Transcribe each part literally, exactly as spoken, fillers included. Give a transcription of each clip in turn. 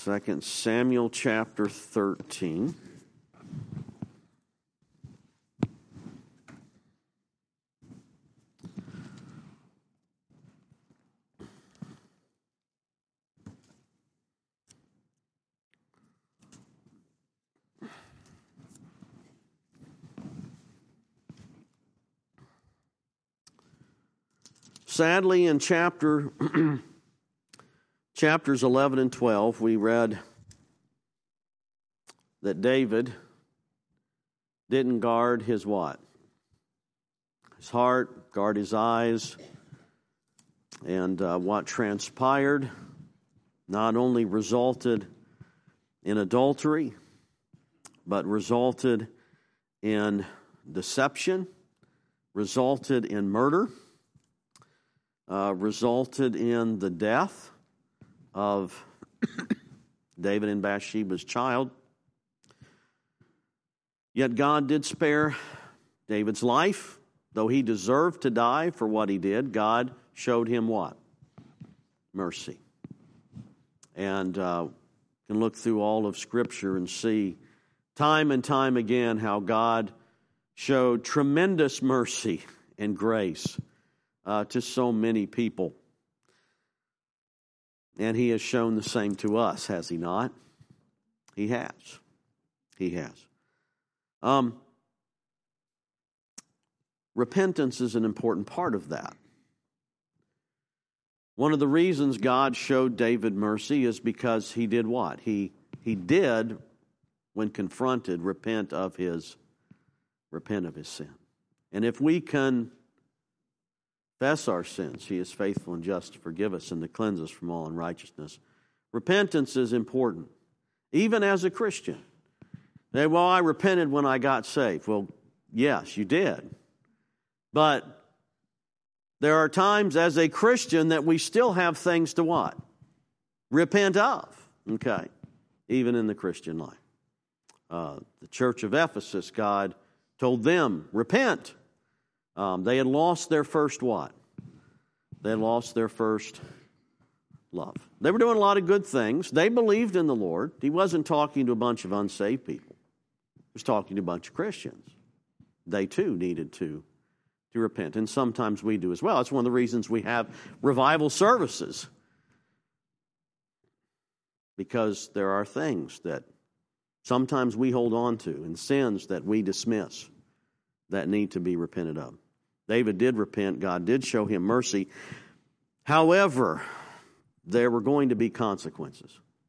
Second Samuel chapter thirteen. Sadly, in chapter chapters eleven and twelve, we read that David didn't guard his what? His heart, guard his eyes, and uh, what transpired not only resulted in adultery, but resulted in deception, resulted in murder, Uh, resulted in the death of David and Bathsheba's child. Yet God did spare David's life. Though he deserved to die for what he did, God showed him what? Mercy. And uh, can look through all of Scripture and see time and time again how God showed tremendous mercy and grace Uh, to so many people. And he has shown the same to us, has he not? He has. He has. Um, repentance is an important part of that. One of the reasons God showed David mercy is because he did what? He, he did, when confronted, repent of his, repent of his sin. And if we can confess our sins, he is faithful and just to forgive us and to cleanse us from all unrighteousness. Repentance is important, even as a Christian. They, well, I repented when I got saved. Well, yes, you did. But there are times as a Christian that we still have things to what? Repent of. Okay. Even in the Christian life. Uh, the church of Ephesus, God told them, repent. Um, they had lost their first what? They had lost their first love. They were doing a lot of good things. They believed in the Lord. He wasn't talking to a bunch of unsaved people. He was talking to a bunch of Christians. They too needed to, to repent. And sometimes we do as well. That's one of the reasons we have revival services. Because there are things that sometimes we hold on to and sins that we dismiss that need to be repented of. David did repent. God did show him mercy. However, there were going to be consequences.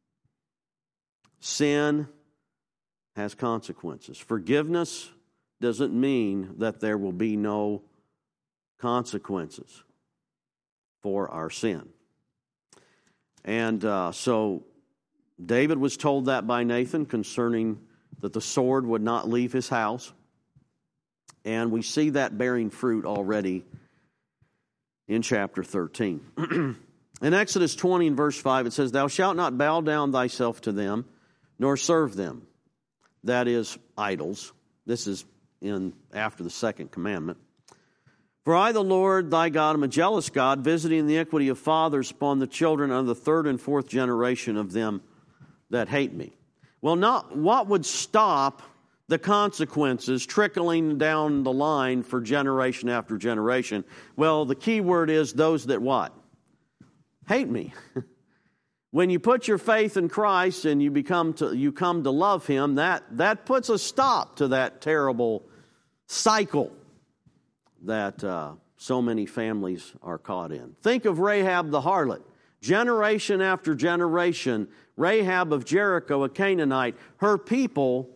Sin has consequences. Forgiveness doesn't mean that there will be no consequences for our sin. And uh, so David was told that by Nathan concerning that the sword would not leave his house. And we see that bearing fruit already in chapter thirteen. In Exodus twenty and verse five, it says, "Thou shalt not bow down thyself to them, nor serve them." That is, idols. This is in after the second commandment. "For I, the Lord thy God, am a jealous God, visiting the iniquity of fathers upon the children of the third and fourth generation of them that hate me." Well, not what would stop the consequences trickling down the line for generation after generation? Well, the key word is those that what? Hate me. When you put your faith in Christ and you become to, you come to love Him, that, that puts a stop to that terrible cycle that uh, so many families are caught in. Think of Rahab the harlot. Generation after generation, Rahab of Jericho, a Canaanite, her people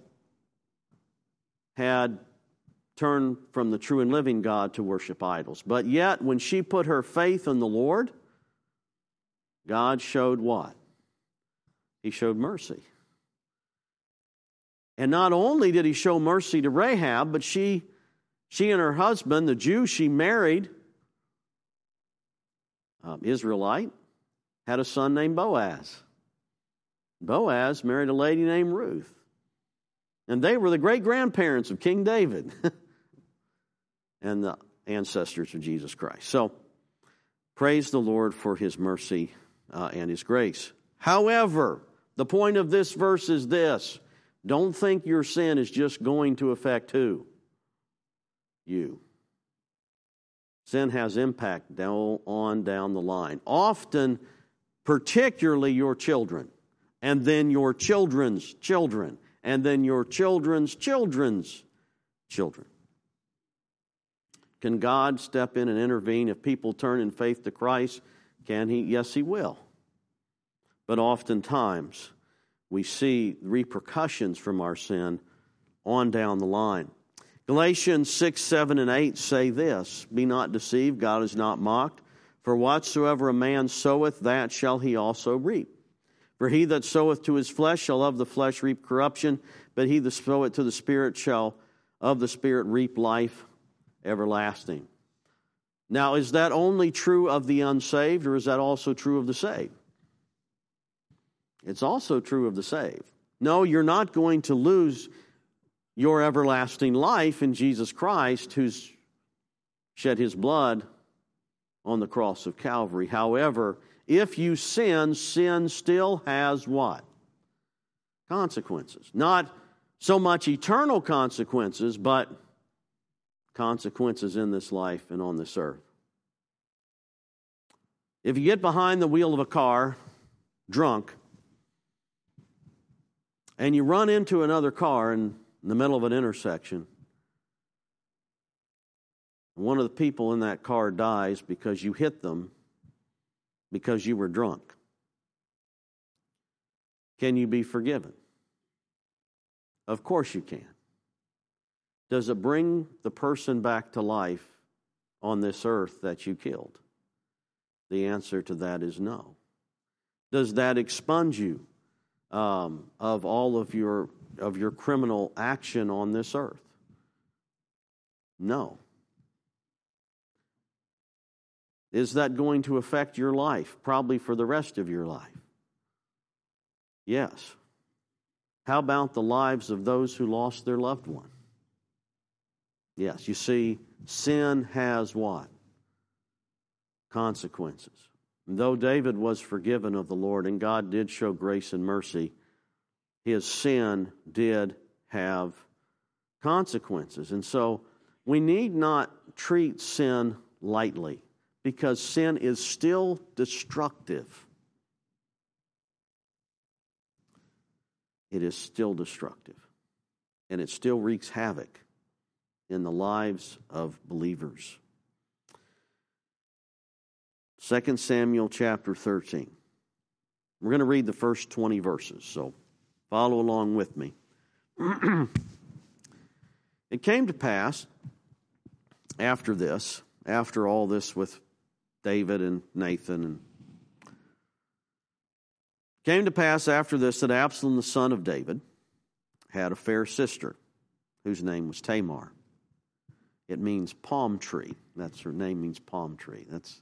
had turned from the true and living God to worship idols. But yet, when she put her faith in the Lord, God showed what? He showed mercy. And not only did He show mercy to Rahab, but she, she and her husband, the Jew she married, um, Israelite, had a son named Boaz. Boaz married a lady named Ruth. And they were the great-grandparents of King David and the ancestors of Jesus Christ. So, praise the Lord for His mercy uh, and His grace. However, The point of this verse is this. Don't think your sin is just going to affect who? You. Sin has impact down, on down the line. Often, particularly your children, and then your children's children, and then your children's children's children. Can God step in and intervene if people turn in faith to Christ? Can He? Yes, He will. But oftentimes, we see repercussions from our sin on down the line. Galatians six, seven, and eight say this, Be not deceived, God is not mocked. For whatsoever a man soweth, that shall he also reap. For he that soweth to his flesh shall of the flesh reap corruption, but he that soweth to the Spirit shall of the Spirit reap life everlasting. Now, is that only true of the unsaved, or is that also true of the saved? It's also true of the saved. No, you're not going to lose your everlasting life in Jesus Christ, who's shed His blood on the cross of Calvary. However, if you sin, sin still has what? Consequences. Not so much eternal consequences, but consequences in this life and on this earth. If you get behind the wheel of a car, drunk, and you run into another car in the middle of an intersection, one of the people in that car dies because you hit them because you were drunk, can you be forgiven? Of course you can. Does it bring the person back to life on this earth that you killed? The answer to that is no. Does that expunge you um, of all of your of your criminal action on this earth? No. Is that going to affect your life? Probably for the rest of your life. Yes. How about the lives of those who lost their loved one? Yes, you see, sin has what? Consequences. And though David was forgiven of the Lord and God did show grace and mercy, his sin did have consequences. And so we need not treat sin lightly, because sin is still destructive. It is still destructive. And it still wreaks havoc in the lives of believers. Second Samuel chapter thirteen. We're going to read the first twenty verses, so follow along with me. It came to pass after this, after all this with David and Nathan, and came to pass after this that Absalom the son of David had a fair sister whose name was Tamar. It means palm tree. That's her name, means palm tree. That's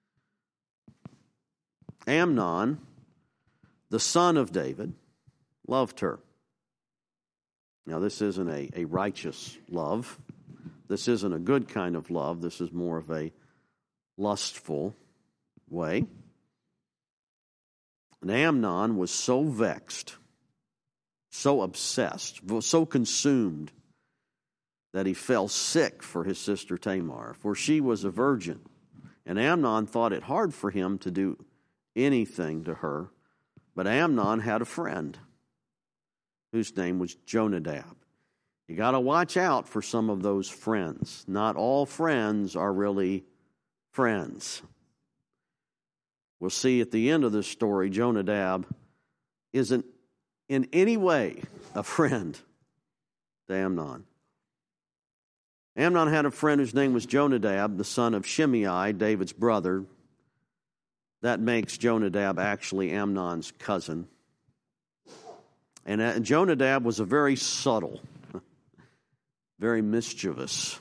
Amnon, the son of David, loved her. Now, this isn't a, a righteous love. This isn't a good kind of love. This is more of a lustful way. And Amnon was so vexed, so obsessed, so consumed, that he fell sick for his sister Tamar, for she was a virgin. And Amnon thought it hard for him to do anything to her. But Amnon had a friend whose name was Jonadab. You got to watch out for some of those friends. Not all friends are really friends. We'll see at the end of this story, Jonadab isn't in any way a friend to Amnon. Amnon had a friend whose name was Jonadab, the son of Shimei, David's brother. That makes Jonadab actually Amnon's cousin. And Jonadab was a very subtle, very mischievous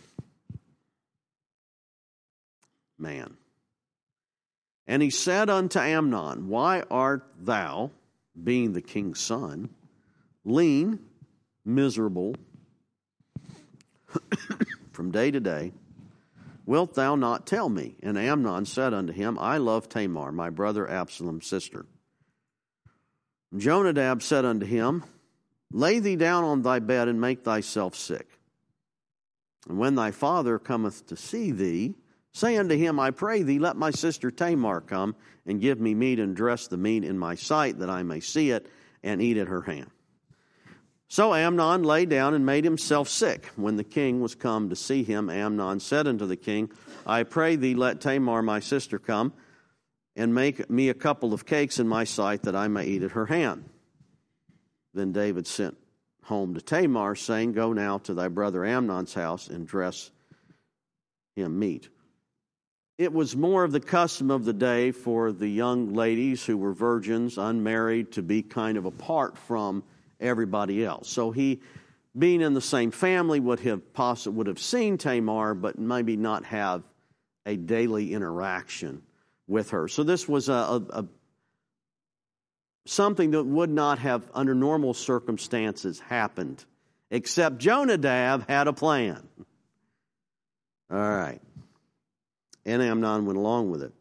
man. And he said unto Amnon, Why art thou, being the king's son, lean, miserable, from day to day? Wilt thou not tell me? And Amnon said unto him, I love Tamar, my brother Absalom's sister. Jonadab said unto him, Lay thee down on thy bed, and make thyself sick. And when thy father cometh to see thee, say unto him, I pray thee, let my sister Tamar come, and give me meat, and dress the meat in my sight, that I may see it, and eat at her hand. So Amnon lay down and made himself sick. When the king was come to see him, Amnon said unto the king, I pray thee, let Tamar my sister come, and make me a couple of cakes in my sight, that I may eat at her hand. Then David sent home to Tamar, saying, Go now to thy brother Amnon's house, and dress him meat. It was more of the custom of the day for the young ladies who were virgins, unmarried, to be kind of apart from everybody else. So he, being in the same family, would have possibly would have seen Tamar, but maybe not have a daily interaction with her. So this was a, a, a something that would not have, under normal circumstances, happened. Except Jonadab had a plan. All right. And Amnon went along with it.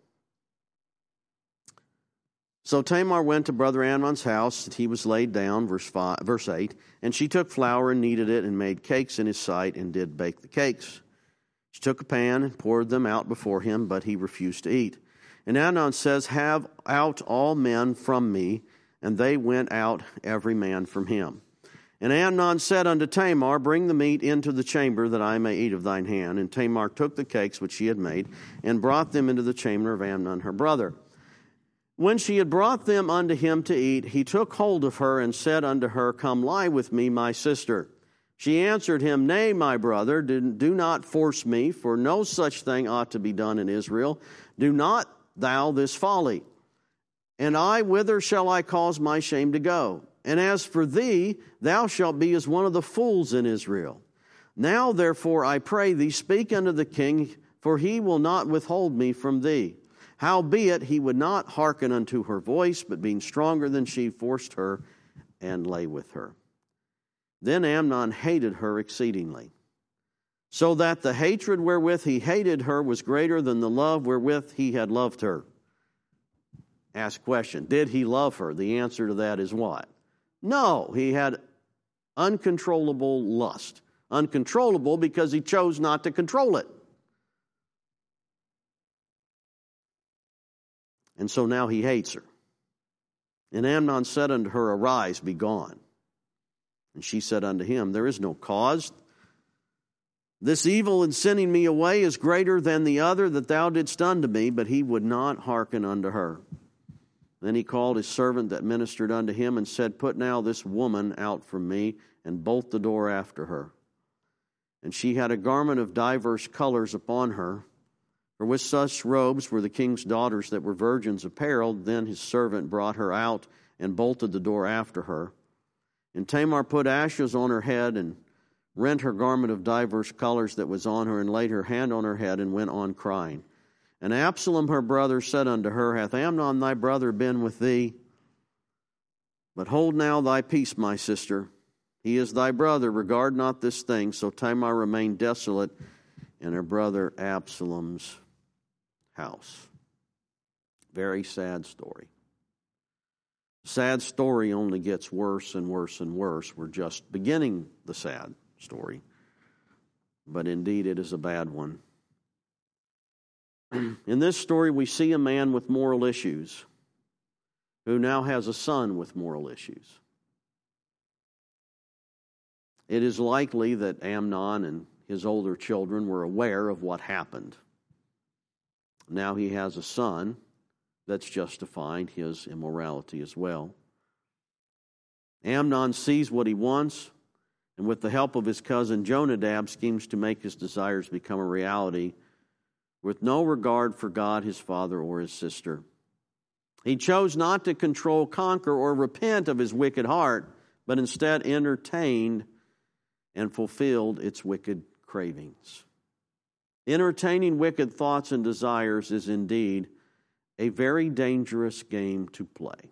So Tamar went to brother Amnon's house, and he was laid down, verse five, verse eight, and she took flour and kneaded it, and made cakes in his sight, and did bake the cakes. She took a pan and poured them out before him, but he refused to eat. And Amnon says, Have out all men from me. And they went out every man from him. And Amnon said unto Tamar, Bring the meat into the chamber, that I may eat of thine hand. And Tamar took the cakes which she had made, and brought them into the chamber of Amnon her brother. When she had brought them unto him to eat, he took hold of her, and said unto her, Come lie with me, my sister. She answered him, Nay, my brother, do not force me, for no such thing ought to be done in Israel. Do not thou this folly. And I, whither shall I cause my shame to go? And as for thee, thou shalt be as one of the fools in Israel. Now, therefore, I pray thee, speak unto the king, for he will not withhold me from thee. Howbeit, he would not hearken unto her voice, but being stronger than she, forced her, and lay with her. Then Amnon hated her exceedingly, so that the hatred wherewith he hated her was greater than the love wherewith he had loved her. Ask question, did he love her? The answer to that is what? No, he had uncontrollable lust. Uncontrollable because he chose not to control it. And so now he hates her. And Amnon said unto her, Arise, be gone. And she said unto him, There is no cause. This evil in sending me away is greater than the other that thou didst unto me. But he would not hearken unto her. Then he called his servant that ministered unto him, and said, Put now this woman out from me, and bolt the door after her. And she had a garment of divers colors upon her, for with such robes were the king's daughters that were virgins apparelled. Then his servant brought her out, and bolted the door after her. And Tamar put ashes on her head, and rent her garment of divers colors that was on her, and laid her hand on her head, and went on crying. And Absalom her brother said unto her, Hath Amnon thy brother been with thee? But hold now thy peace, my sister. He is thy brother, regard not this thing. So Tamar remained desolate in her brother Absalom's house. Very sad story. Sad story only gets worse and worse and worse. We're just beginning the sad story. But indeed it is a bad one. In this story, we see a man with moral issues who now has a son with moral issues. It is likely that Amnon and his older children were aware of what happened. Now he has a son that's justifying his immorality as well. Amnon sees what he wants, and with the help of his cousin Jonadab, schemes to make his desires become a reality, with no regard for God, his father, or his sister. He chose not to control, conquer, or repent of his wicked heart, but instead entertained and fulfilled its wicked cravings. Entertaining wicked thoughts and desires is indeed a very dangerous game to play.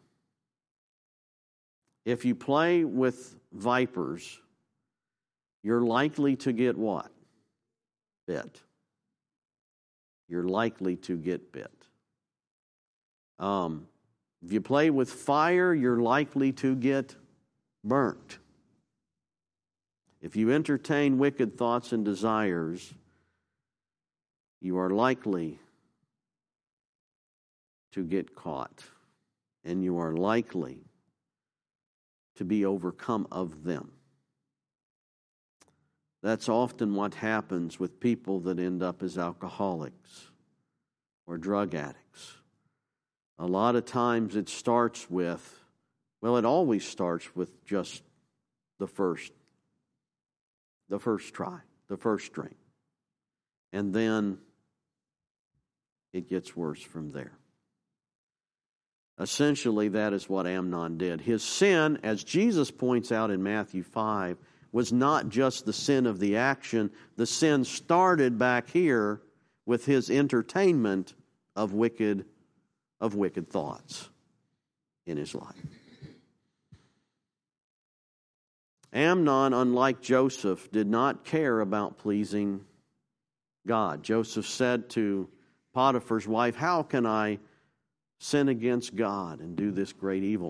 If you play with vipers, you're likely to get what? Bit. You're likely to get bit. Um, If you play with fire, you're likely to get burnt. If you entertain wicked thoughts and desires, you are likely to get caught, and you are likely to be overcome of them. That's often what happens with people that end up as alcoholics or drug addicts. A lot of times it starts with, well, it always starts with just the first, the first try, the first drink. And then it gets worse from there. Essentially, that is what Amnon did. His sin, as Jesus points out in Matthew five, was not just the sin of the action. The sin started back here with his entertainment of wicked, of wicked thoughts in his life. Amnon, unlike Joseph, did not care about pleasing God. Joseph said to Potiphar's wife, "How can I sin against God and do this great evil?"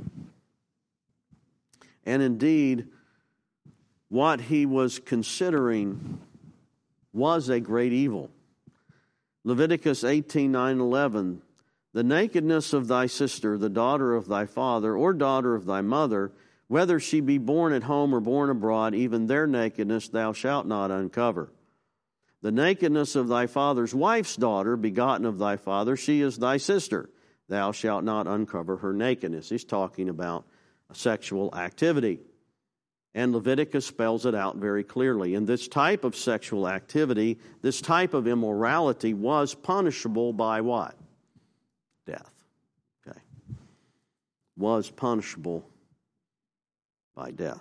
And indeed, what he was considering was a great evil. Leviticus eighteen, nine, eleven, "The nakedness of thy sister, the daughter of thy father, or daughter of thy mother, whether she be born at home or born abroad, even their nakedness thou shalt not uncover. The nakedness of thy father's wife's daughter, begotten of thy father, she is thy sister. Thou shalt not uncover her nakedness." He's talking about a sexual activity. And Leviticus spells it out very clearly. And this type of sexual activity, this type of immorality was punishable by what? Death. Okay. Was punishable by death.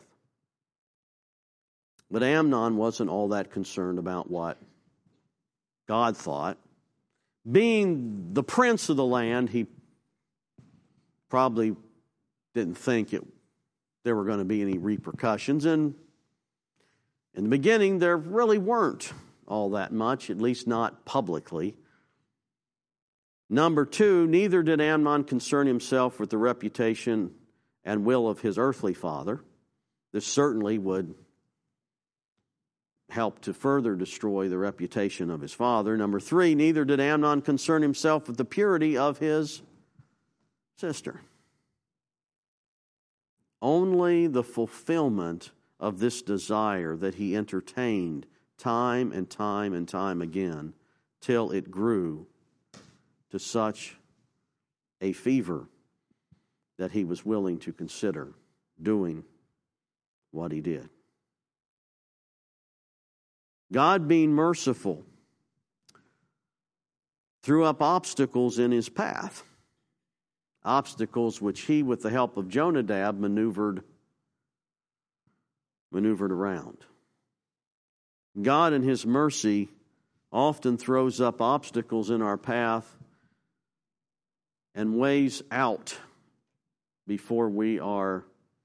But Amnon wasn't all that concerned about what God thought. Being the prince of the land, he probably didn't think it, there were going to be any repercussions. And in the beginning, there really weren't all that much, at least not publicly. Number two, neither did Amnon concern himself with the reputation and will of his earthly father. This certainly would help to further destroy the reputation of his father. Number three, neither did Amnon concern himself with the purity of his sister. Only the fulfillment of this desire that he entertained time and time and time again till it grew to such a fever that he was willing to consider doing what he did. God, being merciful, threw up obstacles in his path. Obstacles which he, with the help of Jonadab, maneuvered, maneuvered around. God, in his mercy, often throws up obstacles in our path and ways out before we are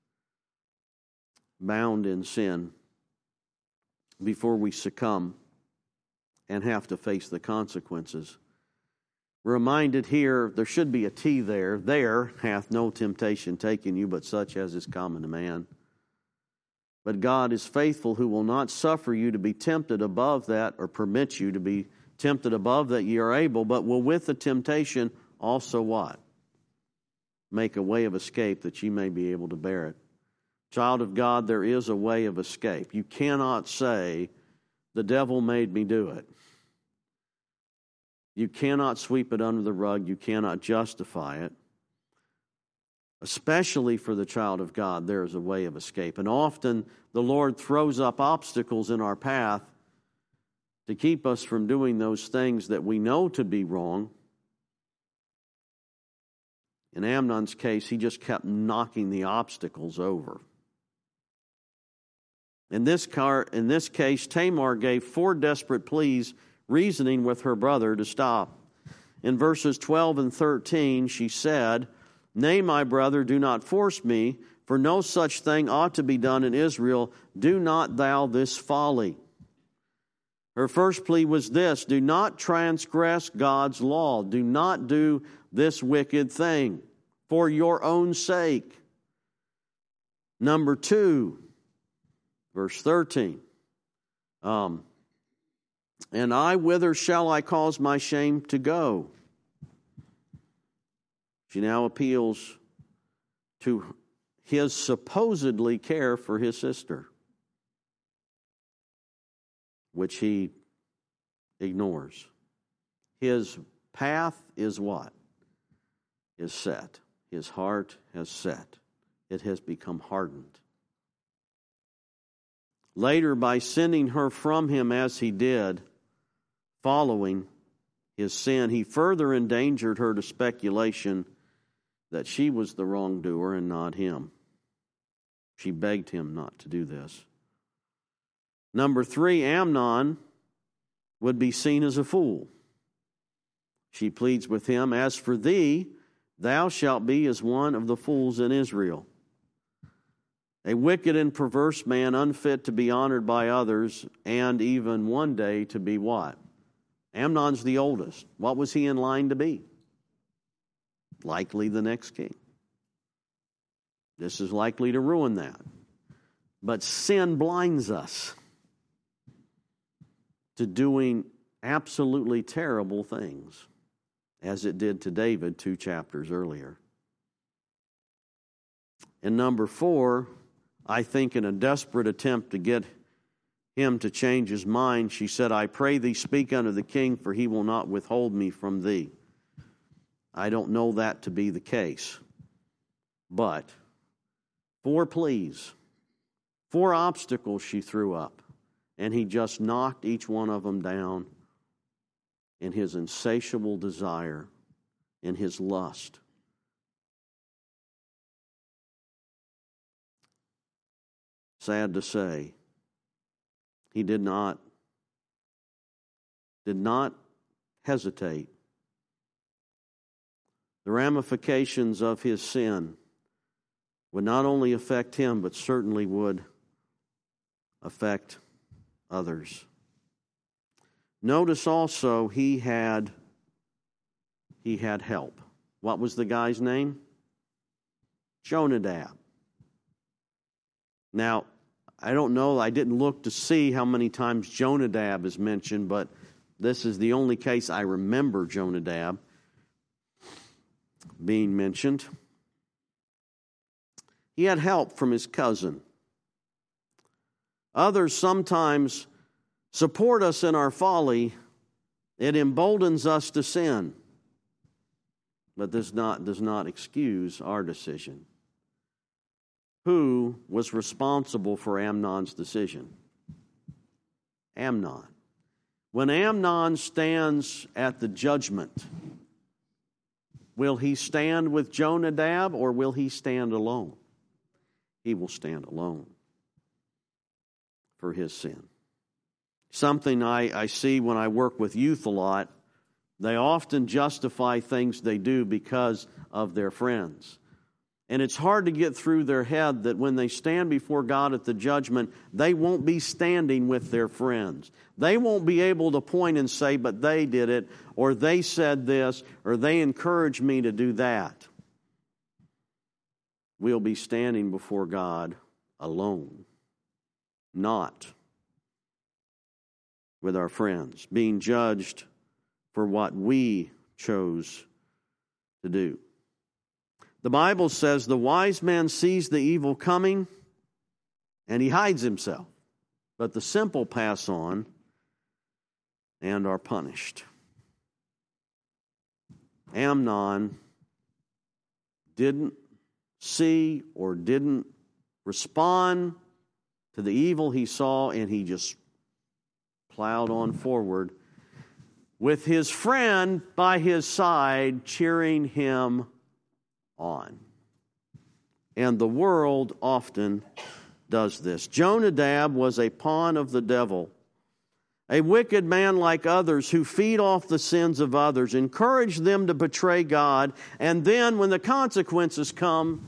bound in sin, before we succumb and have to face the consequences. We're reminded here, there should be a T there. There hath no temptation taken you, but such as is common to man. But God is faithful, who will not suffer you to be tempted above that, or permit you to be tempted above that ye are able, but will with the temptation also what? Make a way of escape that ye may be able to bear it. Child of God, there is a way of escape. You cannot say, the devil made me do it. You cannot sweep it under the rug. You cannot justify it. Especially for the child of God, there is a way of escape. And often the Lord throws up obstacles in our path to keep us from doing those things that we know to be wrong. In Amnon's case, he just kept knocking the obstacles over. In this, car, in this case, Tamar gave four desperate pleas, reasoning with her brother to stop. In verses twelve and thirteen, she said, "Nay, my brother, do not force me, for no such thing ought to be done in Israel. Do not thou this folly." Her first plea was this: do not transgress God's law. Do not do this wicked thing. for your own sake. Number two, verse thirteen. Um, and I, whither shall I cause my shame to go? She now appeals to his supposedly care for his sister, which he ignores. His path is what? Is set. His heart has set. It has become hardened. Later, by sending her from him as he did, following his sin, he further endangered her to speculation that she was the wrongdoer and not him. She begged him not to do this. Number three, Amnon would be seen as a fool. She pleads with him, as for thee, thou shalt be as one of the fools in Israel. A wicked and perverse man, unfit to be honored by others, and even one day to be what? Amnon's the oldest. What was he in line to be? Likely the next king. This is likely to ruin that. But sin blinds us to doing absolutely terrible things, as it did to David two chapters earlier. And number four, I think in a desperate attempt to get him to change his mind, she said, I pray thee speak unto the king, for he will not withhold me from thee. I don't know that to be the case. But four pleas, four obstacles she threw up, and he just knocked each one of them down in his insatiable desire, in his lust. Sad to say, he did not, did not hesitate. The ramifications of his sin would not only affect him, but certainly would affect others. Notice also he had he had help. What was the guy's name? Jonadab. Now, I don't know, I didn't look to see how many times Jonadab is mentioned, but this is the only case I remember Jonadab being mentioned. He had help from his cousin. Others sometimes support us in our folly. It emboldens us to sin. But this not, does not excuse our decision. Who was responsible for Amnon's decision? Amnon. When Amnon stands at the judgment, will he stand with Jonadab or will he stand alone? He will stand alone for his sin. Something I, I see when I work with youth a lot, they often justify things they do because of their friends. And it's hard to get through their head that when they stand before God at the judgment, they won't be standing with their friends. They won't be able to point and say, but they did it, or they said this, or they encouraged me to do that. We'll be standing before God alone, not with our friends, being judged for what we chose to do. The Bible says the wise man sees the evil coming and he hides himself, but the simple pass on and are punished. Amnon didn't see or didn't respond to the evil he saw, and he just plowed on forward with his friend by his side cheering him on. And the world often does this. Jonadab was a pawn of the devil, a wicked man like others who feed off the sins of others, encourage them to betray God, and then when the consequences come,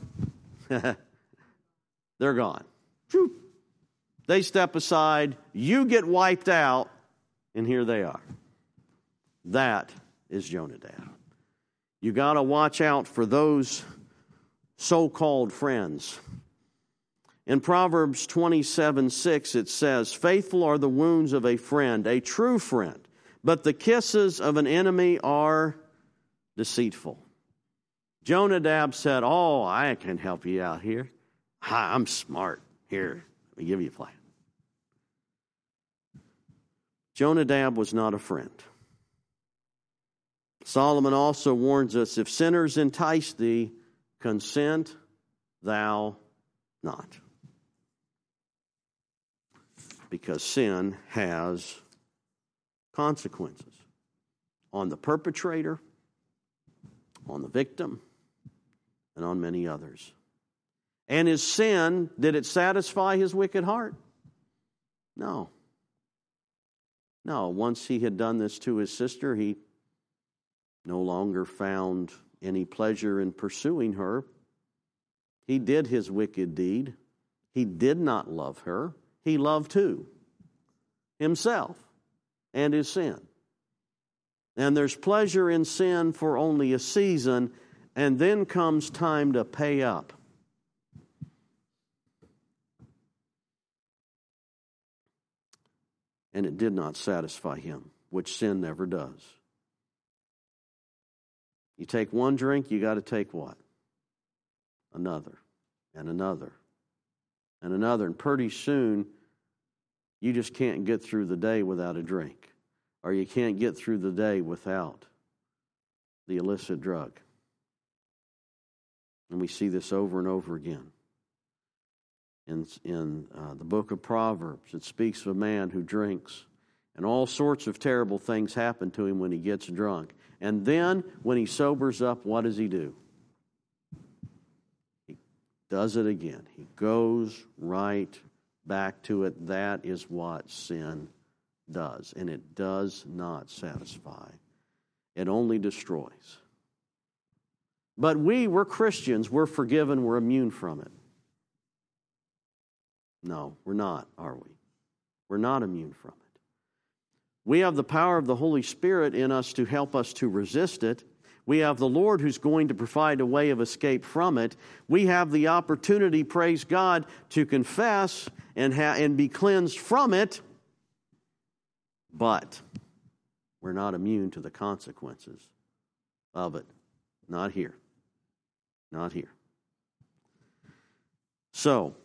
they're gone. They step aside, you get wiped out, and here they are. That is Jonadab. You got to watch out for those so-called friends. In Proverbs twenty-seven six, it says, "Faithful are the wounds of a friend, a true friend, but the kisses of an enemy are deceitful." Jonadab said, "Oh, I can help you out here. I'm smart. Here, let me give you a plan." Jonadab was not a friend. Solomon also warns us, "If sinners entice thee, consent thou not." Because sin has consequences on the perpetrator, on the victim, and on many others. And his sin, did it satisfy his wicked heart? No. No, once he had done this to his sister, he no longer found any pleasure in pursuing her. He did his wicked deed. He did not love her. He loved who? Himself and his sin. And there's pleasure in sin for only a season, and then comes time to pay up. And it did not satisfy him, which sin never does. You take one drink, you got to take what? Another, and another, and another. And pretty soon, you just can't get through the day without a drink. Or you can't get through the day without the illicit drug. And we see this over and over again. In, in uh, the book of Proverbs, it speaks of a man who drinks, and all sorts of terrible things happen to him when he gets drunk. And then, when he sobers up, what does he do? He does it again. He goes right back to it. That is what sin does. And it does not satisfy. It only destroys. But we, we're Christians. We're forgiven. We're immune from it. No, we're not, are we? We're not immune from it. We have the power of the Holy Spirit in us to help us to resist it. We have the Lord who's going to provide a way of escape from it. We have the opportunity, praise God, to confess and, ha- and be cleansed from it. But we're not immune to the consequences of it. Not here. Not here. So,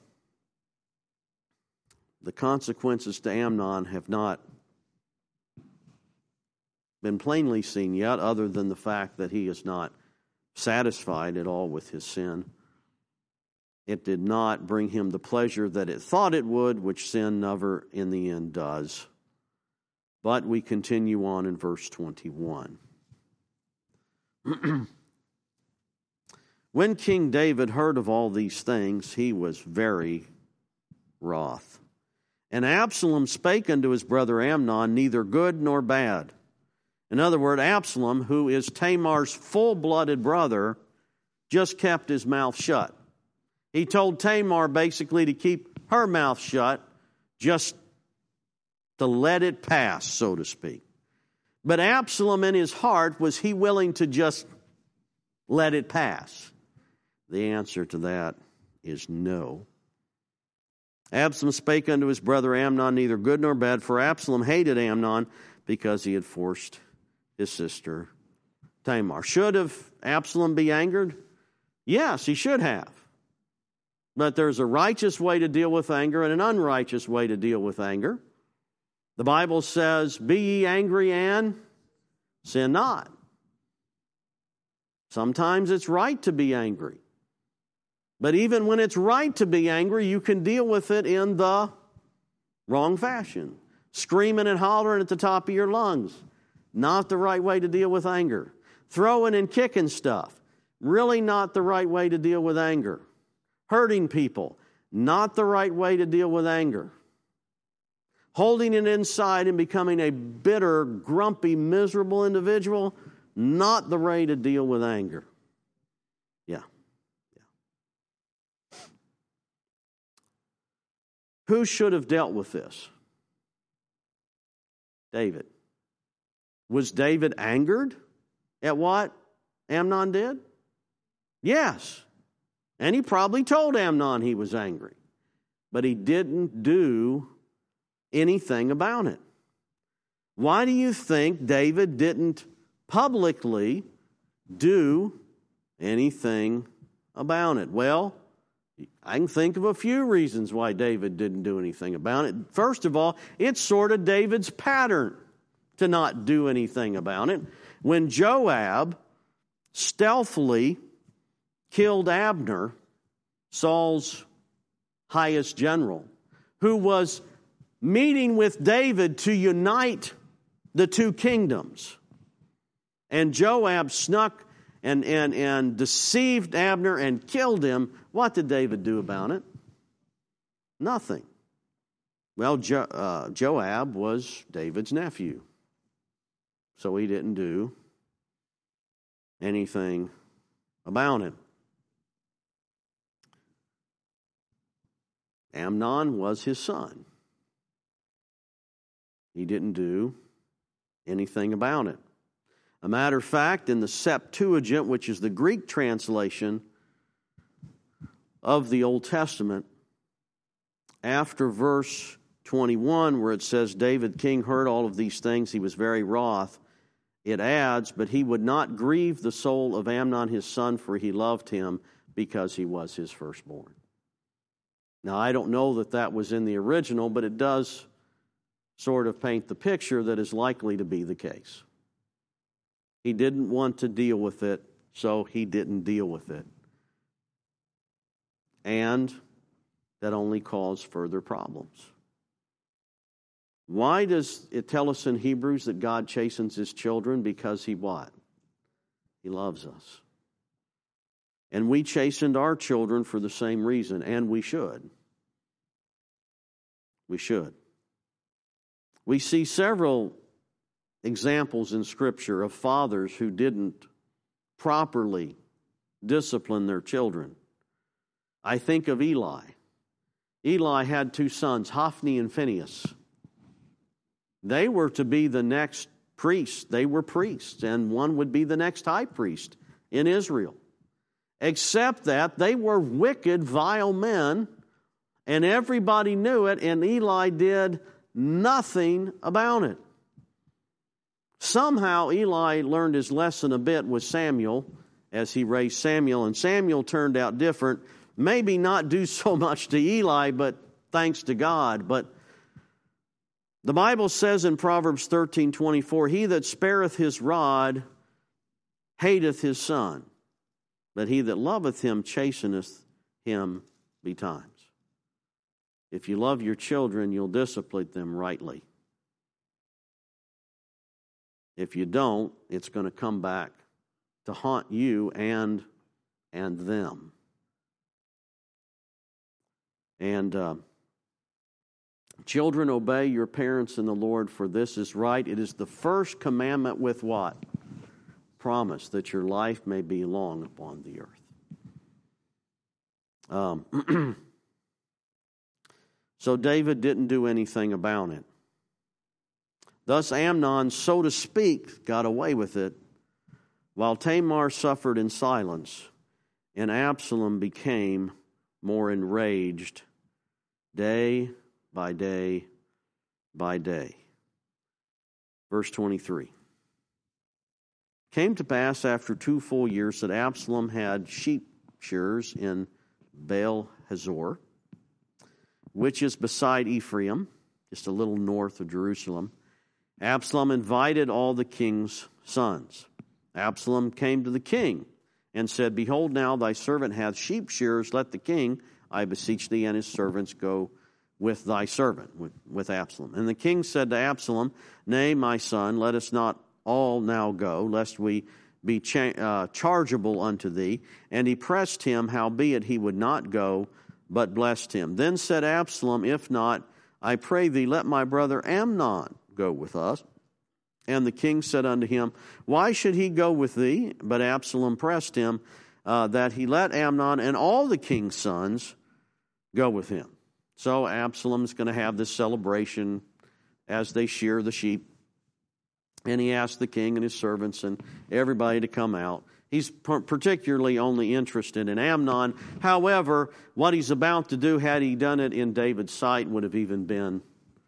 the consequences to Amnon have not been plainly seen yet, other than the fact that he is not satisfied at all with his sin. It did not bring him the pleasure that it thought it would, which sin never in the end does. But we continue on in verse twenty-one. When King David heard of all these things, he was very wroth. And Absalom spake unto his brother Amnon, neither good nor bad. In other words, Absalom, who is Tamar's full-blooded brother, just kept his mouth shut. He told Tamar basically to keep her mouth shut, just to let it pass, so to speak. But Absalom in his heart, was he willing to just let it pass? The answer to that is no. Absalom spake unto his brother Amnon, neither good nor bad, for Absalom hated Amnon because he had forced his sister Tamar. Should have Absalom be angered? Yes, he should have. But there's a righteous way to deal with anger and an unrighteous way to deal with anger. The Bible says, be ye angry and sin not. Sometimes it's right to be angry. But even when it's right to be angry, you can deal with it in the wrong fashion. Screaming and hollering at the top of your lungs. Not the right way to deal with anger. Throwing and kicking stuff. Really not the right way to deal with anger. Hurting people. Not the right way to deal with anger. Holding it inside and becoming a bitter, grumpy, miserable individual. Not the way to deal with anger. Yeah. Yeah. Who should have dealt with this? David. Was David angered at what Amnon did? Yes. And he probably told Amnon he was angry. But he didn't do anything about it. Why do you think David didn't publicly do anything about it? Well, I can think of a few reasons why David didn't do anything about it. First of all, it's sort of David's pattern to not do anything about it. When Joab stealthily killed Abner, Saul's highest general, who was meeting with David to unite the two kingdoms, and Joab snuck and, and, and deceived Abner and killed him, what did David do about it? Nothing. Well, jo, uh, Joab was David's nephew, so he didn't do anything about it. Amnon was his son. He didn't do anything about it. A matter of fact, in the Septuagint, which is the Greek translation of the Old Testament, after verse twenty-one, where it says, David king heard all of these things, he was very wroth, it adds, but he would not grieve the soul of Amnon his son, for he loved him because he was his firstborn. Now, I don't know that that was in the original, but it does sort of paint the picture that is likely to be the case. He didn't want to deal with it, so he didn't deal with it. And that only caused further problems. Why does it tell us in Hebrews that God chastens his children? Because he what? He loves us. And we chastened our children for the same reason, and we should. We should. We see several examples in Scripture of fathers who didn't properly discipline their children. I think of Eli. Eli had two sons, Hophni and Phinehas. They were to be the next priests. They were priests, and one would be the next high priest in Israel. Except that they were wicked, vile men, and everybody knew it, and Eli did nothing about it. Somehow Eli learned his lesson a bit with Samuel as he raised Samuel, and Samuel turned out different. Maybe not do so much to Eli, but thanks to God. But the Bible says in Proverbs thirteen twenty-four, he that spareth his rod hateth his son, but he that loveth him chasteneth him betimes. If you love your children, you'll discipline them rightly. If you don't, it's going to come back to haunt you and, and them. And uh, children, obey your parents in the Lord, for this is right. It is the first commandment with what? Promise that your life may be long upon the earth. Um, so David didn't do anything about it. Thus Amnon, so to speak, got away with it, while Tamar suffered in silence, and Absalom became more enraged day by day by day. Verse twenty-three. Came to pass after two full years that Absalom had sheep shearers in Baal Hazor, which is beside Ephraim, just a little north of Jerusalem. Absalom invited all the king's sons. Absalom came to the king and said, Behold, now thy servant hath sheep shearers. Let the king, I beseech thee, and his servants go with thy servant, with, with Absalom. And the king said to Absalom, Nay, my son, let us not all now go, lest we be cha- uh, chargeable unto thee. And he pressed him, howbeit he would not go, but blessed him. Then said Absalom, If not, I pray thee, let my brother Amnon go with us. And the king said unto him, Why should he go with thee? But Absalom pressed him uh, that he let Amnon and all the king's sons go with him. So Absalom's going to have this celebration as they shear the sheep. And he asked the king and his servants and everybody to come out. He's particularly only interested in Amnon. However, what he's about to do, had he done it in David's sight, would have even been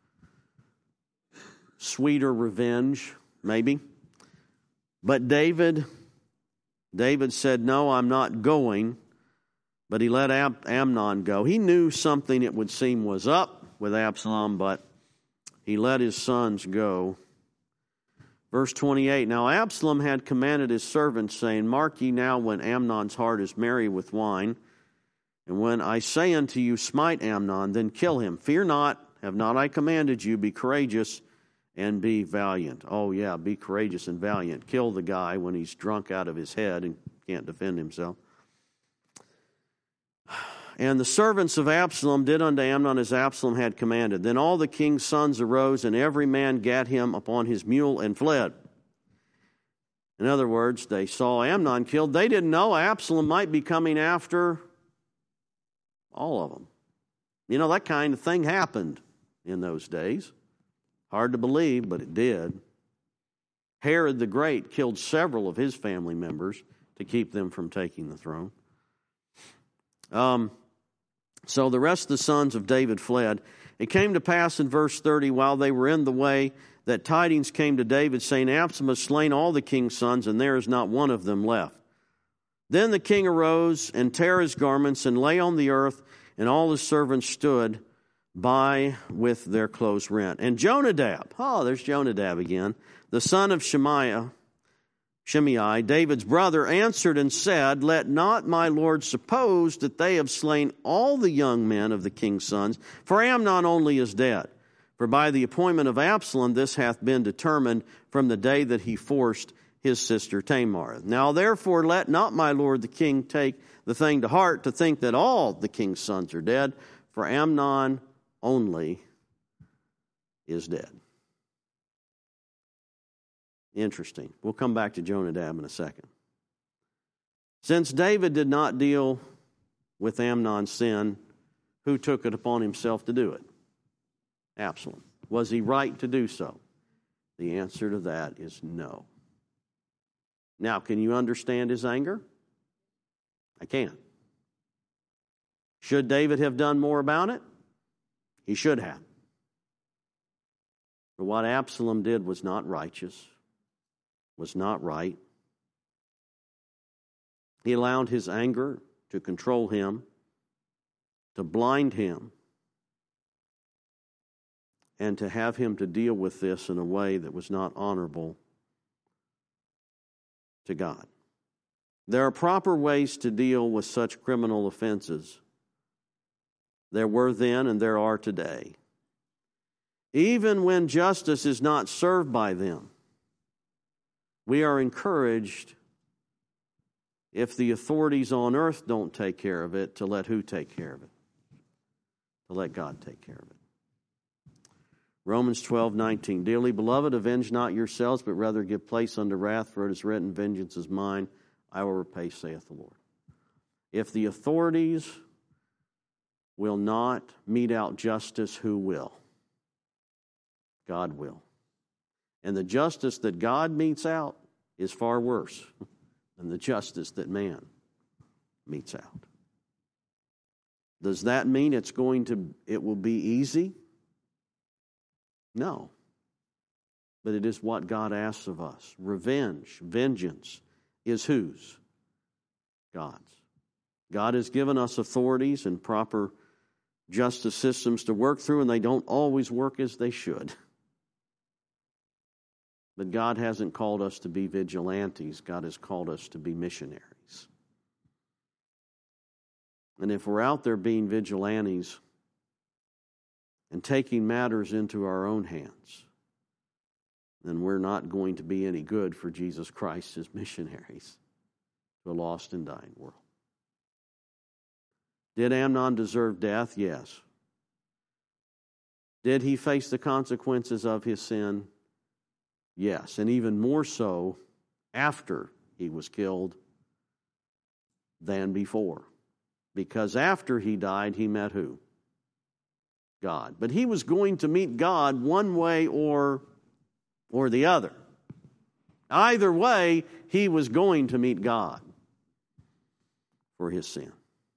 sweeter revenge, maybe. But David, David said, no, I'm not going. But he let Am- Amnon go. He knew something, it would seem, was up with Absalom, but he let his sons go. Verse twenty-eight, now Absalom had commanded his servants, saying, mark ye now when Amnon's heart is merry with wine, and when I say unto you, smite Amnon, then kill him. Fear not, have not I commanded you, be courageous and be valiant. Oh yeah, be courageous and valiant. Kill the guy when he's drunk out of his head and can't defend himself. And the servants of Absalom did unto Amnon as Absalom had commanded. Then all the king's sons arose, and every man gat him upon his mule and fled. In other words, they saw Amnon killed. They didn't know Absalom might be coming after all of them. You know, that kind of thing happened in those days. Hard to believe, but it did. Herod the Great killed several of his family members to keep them from taking the throne. Um... So the rest of the sons of David fled. It came to pass in verse thirty, while they were in the way, that tidings came to David, saying, Absalom has slain all the king's sons, and there is not one of them left. Then the king arose and tare his garments, and lay on the earth, and all his servants stood by with their clothes rent. And Jonadab, oh, there's Jonadab again, the son of Shemaiah, Shimei, David's brother, answered and said, let not my lord suppose that they have slain all the young men of the king's sons, for Amnon only is dead. For by the appointment of Absalom this hath been determined from the day that he forced his sister Tamar. Now therefore let not my lord the king take the thing to heart to think that all the king's sons are dead, for Amnon only is dead. Interesting. We'll come back to Jonadab in a second. Since David did not deal with Amnon's sin, who took it upon himself to do it? Absalom. Was he right to do so? The answer to that is no. Now, can you understand his anger? I can. Should David have done more about it? He should have. But what Absalom did was not righteous. Was not right. He allowed his anger to control him, to blind him, and to have him to deal with this in a way that was not honorable to God. There are proper ways to deal with such criminal offenses. There were then and there are today. Even when justice is not served by them, we are encouraged, if the authorities on earth don't take care of it, to let who take care of it? To let God take care of it. Romans twelve nineteen. Dearly beloved, avenge not yourselves, but rather give place unto wrath, for it is written, vengeance is mine, I will repay, saith the Lord. If the authorities will not mete out justice, who will? God will. And the justice that God metes out is far worse than the justice that man metes out. Does that mean it's going to, it will be easy? No. But it is what God asks of us. Revenge, vengeance is whose? God's. God has given us authorities and proper justice systems to work through, and they don't always work as they should. But God hasn't called us to be vigilantes. God has called us to be missionaries. And if we're out there being vigilantes and taking matters into our own hands, then we're not going to be any good for Jesus Christ as missionaries to a lost and dying world. Did Amnon deserve death? Yes. Did he face the consequences of his sin? Yes, and even more so after he was killed than before. Because after he died, he met who? God. But he was going to meet God one way or, or the other. Either way, he was going to meet God for his sin.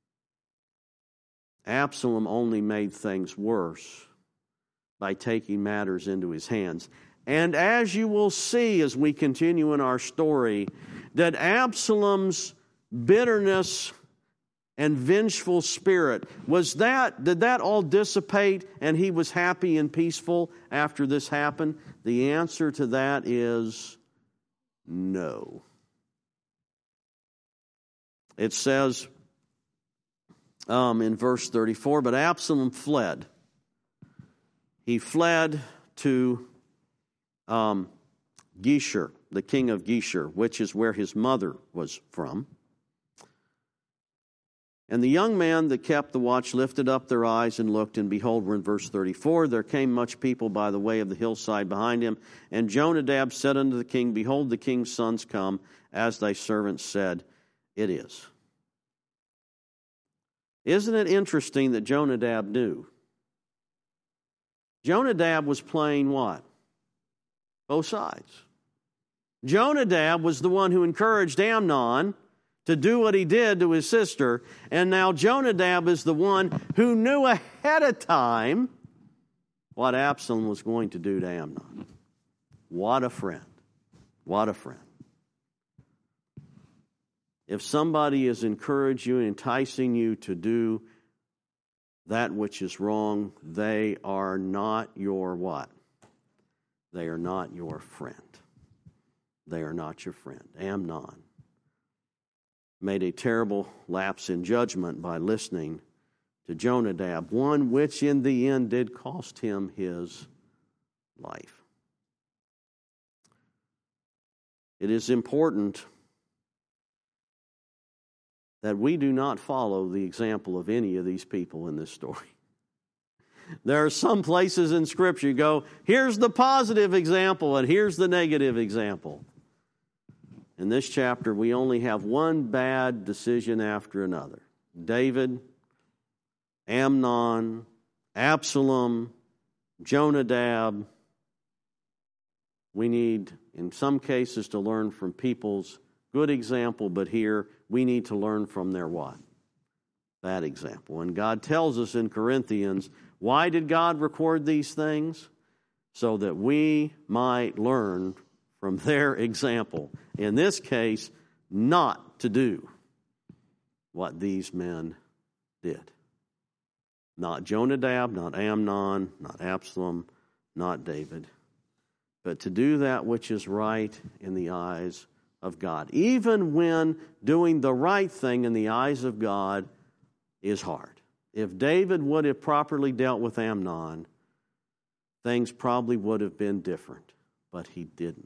Absalom only made things worse by taking matters into his hands. And as you will see as we continue in our story, that Absalom's bitterness and vengeful spirit, was that, did that all dissipate and he was happy and peaceful after this happened? The answer to that is no. It says um, in verse thirty-four, but Absalom fled. He fled to um, Geshur, the king of Geshur, which is where his mother was from. And the young man that kept the watch lifted up their eyes and looked, and behold, we're in verse thirty-four, there came much people by the way of the hillside behind him. And Jonadab said unto the king, behold, the king's sons come, as thy servant said, it is. Isn't it interesting that Jonadab knew? Jonadab was playing what? Both sides. Jonadab was the one who encouraged Amnon to do what he did to his sister, and now Jonadab is the one who knew ahead of time what Absalom was going to do to Amnon. What a friend. What a friend. If somebody is encouraging you and enticing you to do that which is wrong, they are not your what? They are not your friend. They are not your friend. Amnon made a terrible lapse in judgment by listening to Jonadab, one which in the end did cost him his life. It is important that we do not follow the example of any of these people in this story. There are some places in Scripture you go, here's the positive example and here's the negative example. In this chapter, we only have one bad decision after another. David, Amnon, Absalom, Jonadab. We need, in some cases, to learn from people's good example, but here we need to learn from their what? Bad example. And God tells us in Corinthians, why did God record these things? So that we might learn from their example. In this case, not to do what these men did. Not Jonadab, not Amnon, not Absalom, not David, but to do that which is right in the eyes of God. Even when doing the right thing in the eyes of God is hard. If David would have properly dealt with Amnon, things probably would have been different, but he didn't.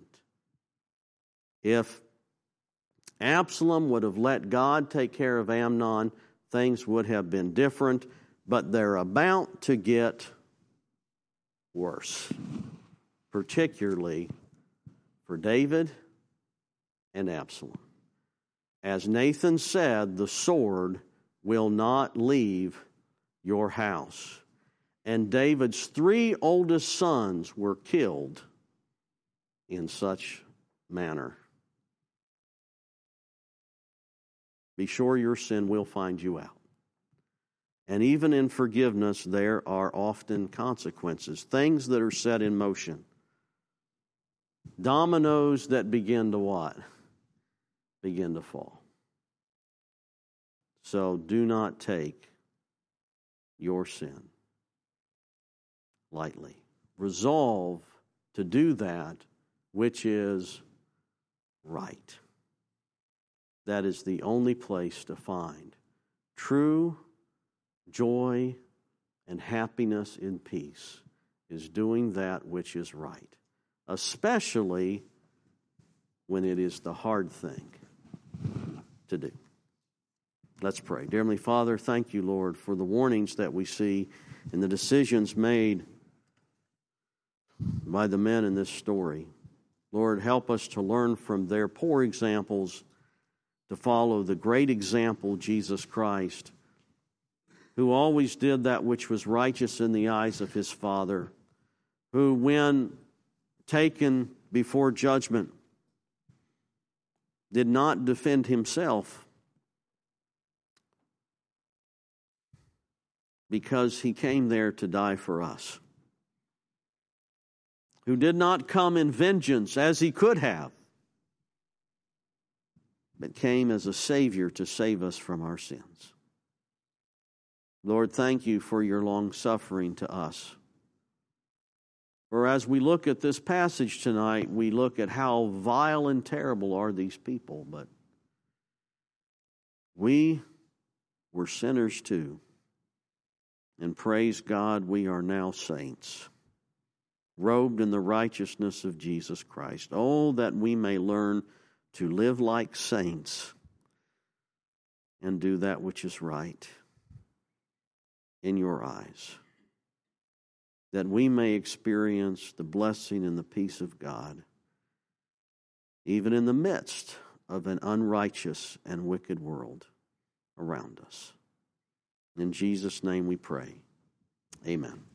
If Absalom would have let God take care of Amnon, things would have been different, but they're about to get worse, particularly for David and Absalom. As Nathan said, the sword will not leave your house. And David's three oldest sons were killed in such manner. Be sure your sin will find you out. And even in forgiveness, there are often consequences, things that are set in motion. Dominoes that begin to what? Begin to fall. So do not take your sin lightly. Resolve to do that which is right. That is the only place to find true joy and happiness in peace, is doing that which is right, especially when it is the hard thing to do. Let's pray. Dear Heavenly Father, thank you, Lord, for the warnings that we see and the decisions made by the men in this story. Lord, help us to learn from their poor examples to follow the great example, Jesus Christ, who always did that which was righteous in the eyes of his Father, who, when taken before judgment, did not defend himself because he came there to die for us, who did not come in vengeance as he could have, but came as a Savior to save us from our sins. Lord, thank you for your long suffering to us. For as we look at this passage tonight, we look at how vile and terrible are these people, but we were sinners too. And praise God, we are now saints, robed in the righteousness of Jesus Christ. Oh, that we may learn to live like saints and do that which is right in your eyes, that we may experience the blessing and the peace of God, even in the midst of an unrighteous and wicked world around us. In Jesus' name we pray. Amen.